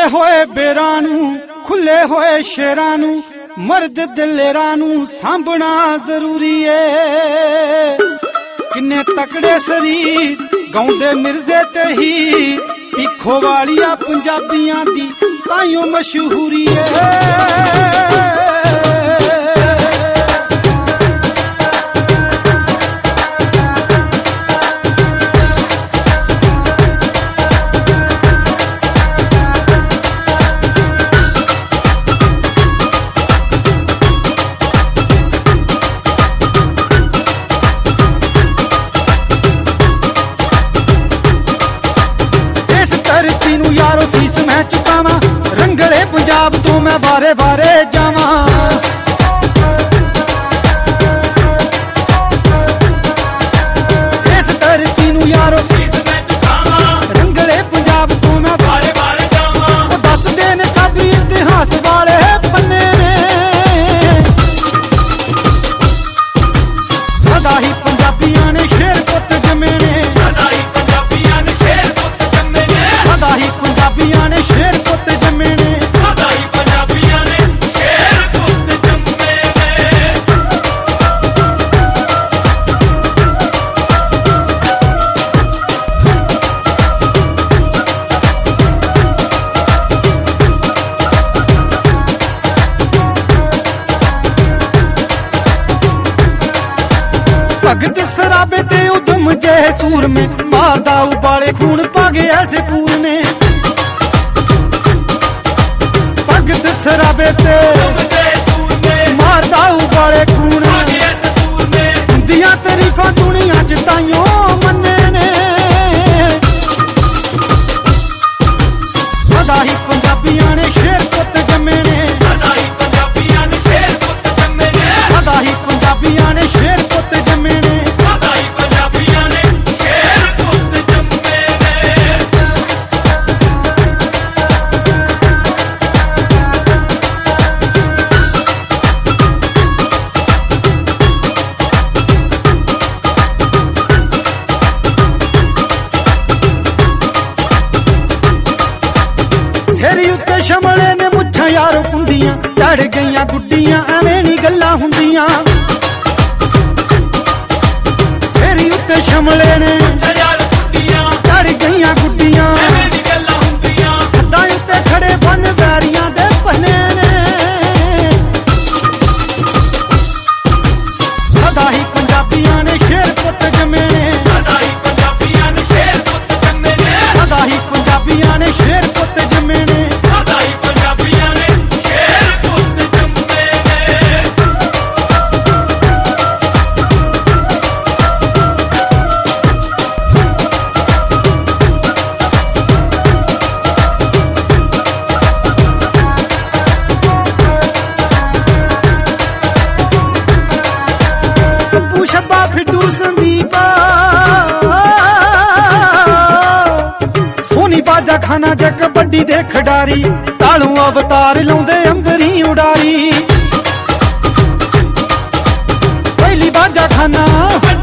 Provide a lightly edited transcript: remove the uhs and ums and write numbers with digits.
ਟੁੱਟੇ ਹੋਏ ਬੇਰਾਂ ਨੂੰ, ਖੁੱਲੇ ਹੋਏ ਸ਼ੇਰਾਂ ਨੂੰ, ਮਰਦ ਦਲੇਰਾਂ ਨੂੰ ਸਾਂਭਣਾ ਜ਼ਰੂਰੀ ਏ। ਕਿੰਨੇ ਤਕੜੇ ਸਰੀਰ ਗਾਉਂਦੇ ਮਿਰਜ਼ੇ ਤੇ ਹੀ, ਪੀਖੋ ਵਾਲੀਆ ਪੰਜਾਬੀਆਂ ਦੀ ਤਾਈਓ ਮਸ਼ਹੂਰੀ ਏ। ਧਰਤੀ ਨੂੰ ਯਾਰੋ ਸੀਸ ਮੈਂ ਚੁਕਾਵਾਂ, ਰੰਗਲੇ ਪੰਜਾਬ ਤੋਂ ਮੈਂ ਵਾਰੇ ਵਾਰੇ ਜਾਵਾਂ। ਇਸ ਧਰਤੀ ਨੂੰ ਯਾਰੋ ਸੀਸ ਮੈਂ ਚੁਕਾਵਾਂ, ਰੰਗਲੇ ਪੰਜਾਬ ਤੋਂ ਮੈਂ ਵਾਰੇ ਵਾਰੇ ਜਾਵਾਂ। ਉਹ ਦੱਸਦੇ ਨੇ ਸਭ ਇਤਿਹਾਸ ਵਾਲੇ ਪੰਨੇ ਨੇ, ਸਦਾ ਹੀ ਪੰਜਾਬੀਆਂ ਨੇ ਸ਼ੇਰ ਪੁੱਤ ਜੰਮੇ ਨੇ, ਸਦਾ ਹੀ ਪੰਜਾਬੀਆਂ ਨੇ ਸ਼ੇਰ ਪੁੱਤ ਜੰਮੇ ਨੇ, ਸਦਾ ਹੀ ਪੰਜਾਬੀਆਂ ਨੇ ਸ਼ੇਰ ਪੁੱਤ ਜੰਮੇ ਨੇ, ਸਦਾ ਹੀ ਪੰਜਾਬੀਆਂ ਨੇ ਸ਼ੇਰ ਪੁੱਤ ਜੰਮੇ ਨੇ। ਭਗਤ ਸਰਾਬੇ ਤੇ ਉਦਮ ਜਿਹੇ ਸੂਰ में मारदा उबाले खून पागे ऐसे पूर ने। भगत सराबे ते मारदा उबाले खून दिया तरीफा दुनिया च ताइयों मन्ने ने। सदा ही पंजाबियां ने शेर पुत जम्मे ने, सदा ही पंजाबियां ने शेर पुत जम्मे ने, सदा ही पंजाबियां ने शेर पुत जम्मे ने, सदा ही पंजाबियां ने शेर पुत जम्मे ने। तेरी उत्ते शमले ने मुच्छां यारो पुंदियां, चढ़ गईयां गुड्डियां एवें नी गल्लां हुंदियां। तेरी उत्ते शमले ने चढ़ गईयां गुड्डियां एवें नी गल्लां हुंदियां। हद्दां उत्ते खड़े बन वैरियां दे पहने ने, सदा ही पंजाबियां ने शेर पुत जम्मे ने, सदा ही पंजाबियां ने शेर पुत जम्मे ने, सदा ही पंजाबियां ने शेर पुत जम्मे ने, सदा ही पंजाबियां ने शेर पुत जम्मे ने। पप्पू शब्बा फिड्डू संदीपा, सोनी बाजा खाना ज कबड्डी दे खिडारी, तालू अवतार लाउंदे अंबरी उडारी। पहली बाजा खाना